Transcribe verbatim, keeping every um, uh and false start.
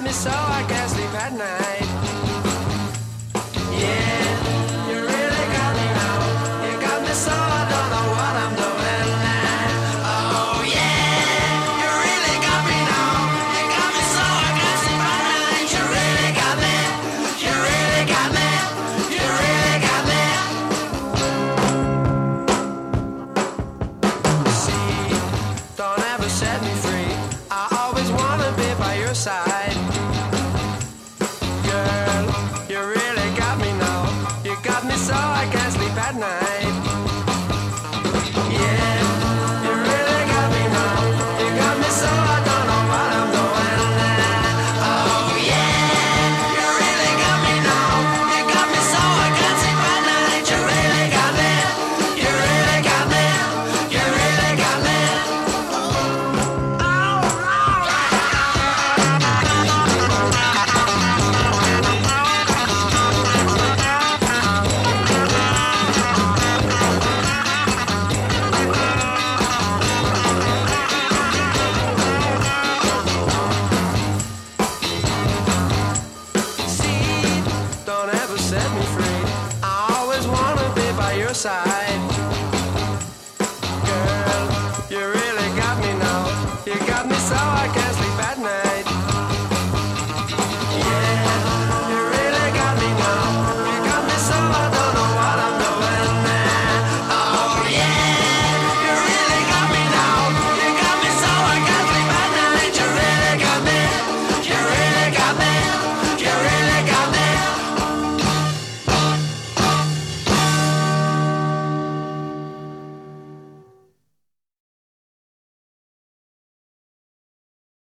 me so I can't sleep at night. Yeah, you really got me now. You got me so I don't know what I'm doing now. Oh yeah, you really got me now. You got me so I can't sleep at night. You really got me. You really got me. You really got me. See, don't ever set me free. I always wanna be by your side. Girl, you really got me now. You got me so I can't sleep at night. Yeah, you really got me now. You got me so I don't know what I'm doing now. Oh yeah, you really got me now. You got me so I can't sleep at night. You really got me. You really got me. You really got me. See, don't ever set me free. I always wanna be by your side. Girl, you really got me now. You got me so